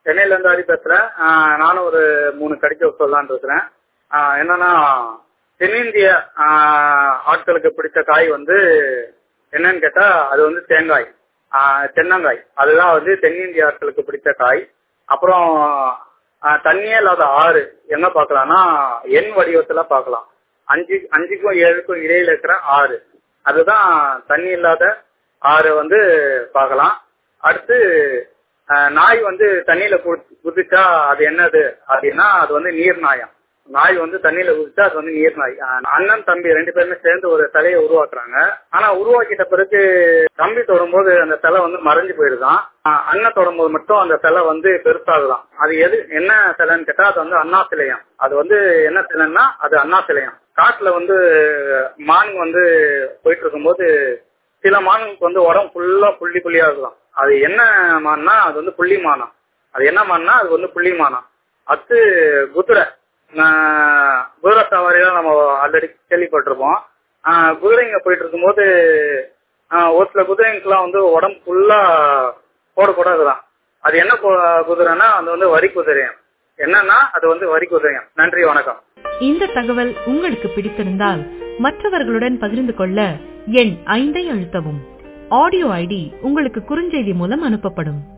சென்னையில இருந்து ஹரி பேசுறேன். நானும் ஒரு 3 கடிக்க சொல்லலான் இருக்கிறேன். என்னன்னா தென்னிந்திய ஆட்களுக்கு பிடிச்ச காய் வந்து என்னன்னு கேட்டா அது வந்து தேங்காய், தென்னங்காய். அதுதான் வந்து தென்னிந்திய ஆட்களுக்கு பிடிச்ச காய். அப்புறம் தண்ணியே இல்லாத ஆறு எங்க பாக்கலாம்னா எண் வடிவத்துல பாக்கலாம். 5க்கும் 7க்கும் இடையில இருக்கிற ஆறு, அதுதான் தண்ணி இல்லாத ஆறு வந்து பாக்கலாம். அடுத்து நாய் வந்து தண்ணியில குதிச்சா அது என்னது அப்படின்னா அது வந்து நீர் நாயம். நாய் வந்து தண்ணியில குதிச்சா அது வந்து நீர் நாய். அண்ணன் தம்பி 2 பேருமே சேர்ந்து ஒரு சிலையை உருவாக்குறாங்க. ஆனா உருவாக்கிட்ட பிறகு தம்பி தொடும்போது அந்த சிலை வந்து மறைஞ்சு போயிருதான். அண்ணன் தொடும்போது மட்டும் அந்த சிலை வந்து பெருசாகுதான். அது என்ன சிலைன்னு கேட்டா அது வந்து அண்ணா சிலையம். அது வந்து என்ன சிலைன்னா அது அண்ணா சிலையம். காட்டுல வந்து மான் வந்து போயிட்டு இருக்கும்போது சில மானுக்கு வந்து உடம்பு ஃபுல்லா புள்ளியா இருக்கலாம். அது என்ன மான்னா அது வந்து புள்ளி மானம். அது என்ன மான்னா அது வந்து புள்ளி மானம். அடுத்து குதிரை சவாரிலாம் நம்ம ஆல்ரெடி கேள்விப்பட்டிருப்போம். குதிரைங்க போயிட்டு இருக்கும்போது ஒரு சில குதிரைங்கெல்லாம் வந்து உடம்பு ஃபுல்லா போடக்கூடாதுதான். அது என்ன குதிரைன்னா அது வந்து வரி குதிரையம். என்னன்னா அது வந்து வரி குதிரையம். நன்றி, வணக்கம். இந்த தகவல் உங்களுக்கு பிடித்திருந்தால் மற்றவர்களுடன் பகிர்ந்து கொள்ள எண் 5 அழுத்தவும். ஆடியோ ஐடி உங்களுக்கு குறுஞ்செய்தி மூலம் அனுப்பப்படும்.